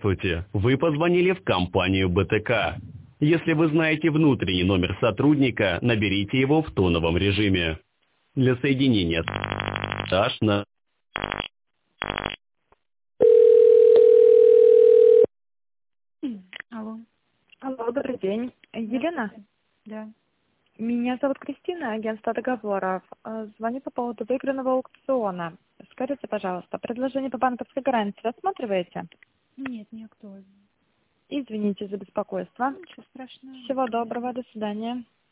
Здравствуйте. Вы позвонили в компанию БТК. Если вы знаете внутренний номер сотрудника, наберите его в тоновом режиме. Для соединения с аж на... Алло. Алло, добрый день. Елена? Да. Меня зовут Кристина, агентство договоров. Звоню по поводу выигранного аукциона. Скажите, пожалуйста, предложение по банковской гарантии рассматриваете? Нет, не актуально. Извините за беспокойство. Ничего страшного. Всего доброго, до свидания.